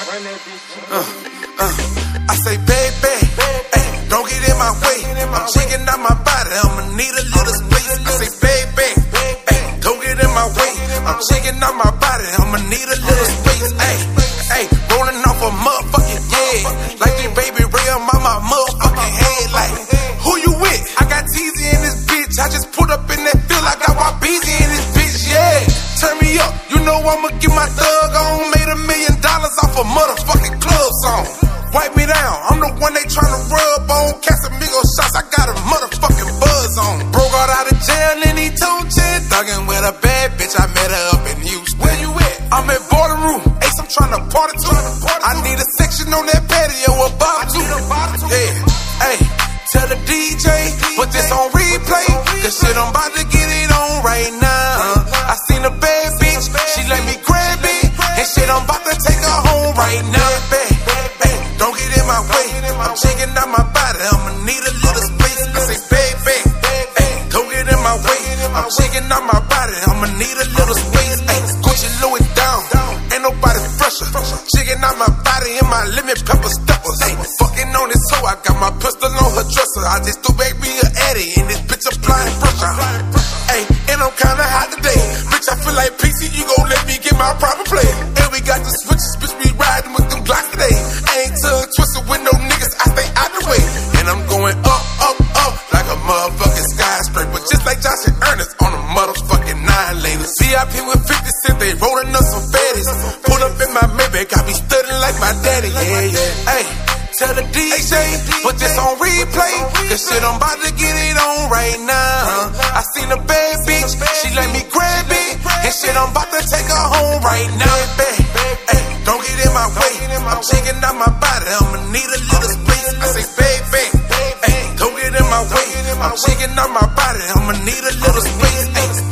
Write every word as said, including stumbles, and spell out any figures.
Uh, uh, I say, baby, ay, don't get in my way. I'm shaking out my body, I'ma need a little space. I say, baby, ay, don't get in my way. I'm shaking out my body, I'ma need a little space. Ay, ay, rolling off a motherfucking yeah, like the baby Ray on my, my motherfucking head. Like, who you with? I got Teezy in this bitch. I just put up in that field, I got my Beezy in this bitch. Yeah, turn me up, you know I'ma get my thug on. Made a million dollars off a motherfucking club song. Wipe me down, I'm the one they tryna rub on. Casamigo shots, I got a motherfucking buzz on. Bro got out of jail and he told Jen, thuggin' with a bad bitch, I met her up in Houston. Where you at? I'm at Border Room, Ace, I'm tryna party too. I need a section on that patio above too. Yeah, hey, tell the D J, put this on replay, cause shit I'm about to get it on right now. I seen a bad bitch, she let me grab it, and shit I'm about to take her home right now. Hey, don't get in my way, I'm shaking out my body, I'ma need a little space. I say, baby, hey, don't get in my way, I'm shaking out my body, I'ma need a little space. Hey, Gucci Louis down, ain't nobody fresher. Shaking out my body in my lemon pepper steppers. Hey, fucking on this hoe, I got my pistol on her dresser. I just threw back me an Addy, and this bitch applying pressure. Hey, and I'm kinda hot today, bitch, I feel like P C, you gon' let me get my proper play. And we got the switches, bitch, we riding with them Glocks today. I ain't tongue twisted with no niggas, I stay out the way. And I'm going up, up, up, like a motherfucking skyscraper. Just like Josh and Ernest on a motherfucking nine later. V I P with fifty cent, they rolling up some fatties. Pull up in my Maybach, got me studying like my daddy. Yeah, yeah. Hey, tell the D J, put this on replay, cause shit I'm about to get it on right now. I seen a bad bitch, she let me grab it, and shit I'm about to take her home right now. Hey, don't get in my way, I'm shaking out my body, I'ma need a little space. I say, baby, hey, don't get in my way, I'm shaking out my body, I'ma need a little space. Ay,